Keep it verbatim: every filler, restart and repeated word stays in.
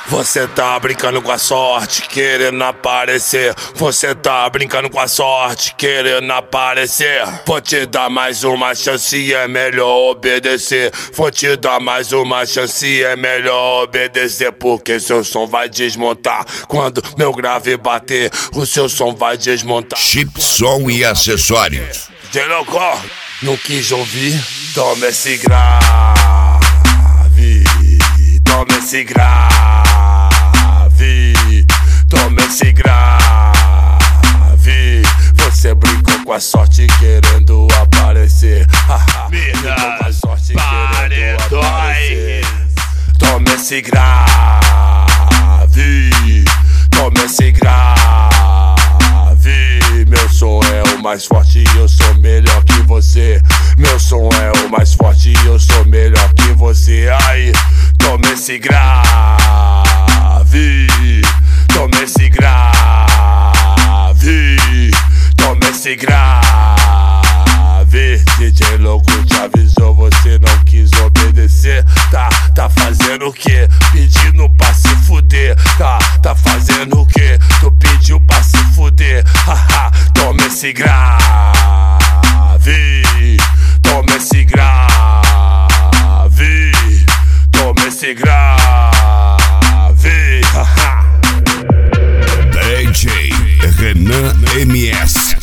Você tá brincando com a sorte, querendo aparecer. Você tá brincando com a sorte, querendo aparecer. Vou te dar mais uma chance, é melhor obedecer. Vou te dar mais uma chance, é melhor obedecer. Porque seu som vai desmontar quando meu grave bater. O seu som vai desmontar. Chip, som e acessórios. D J Locó, não quis ouvir? Toma esse grave, toma esse grave, toma esse grave. Você brincou com a sorte querendo aparecer. Brincou com a sorte querendo aparecer. Toma esse grave, toma esse grave. Meu som é o mais forte e eu sou melhor que você. Meu som é o mais forte e eu sou melhor que você. Aí, toma esse grave, toma esse grave, toma esse grave. D J Louco te avisou, você não quis obedecer. Tá, tá fazendo o quê? Pedindo pra se fuder. Tá, tá fazendo o quê? Tu pediu pra se fuder. Haha, toma esse grave, toma esse grave, toma esse grave. Haha. D J Renan M S.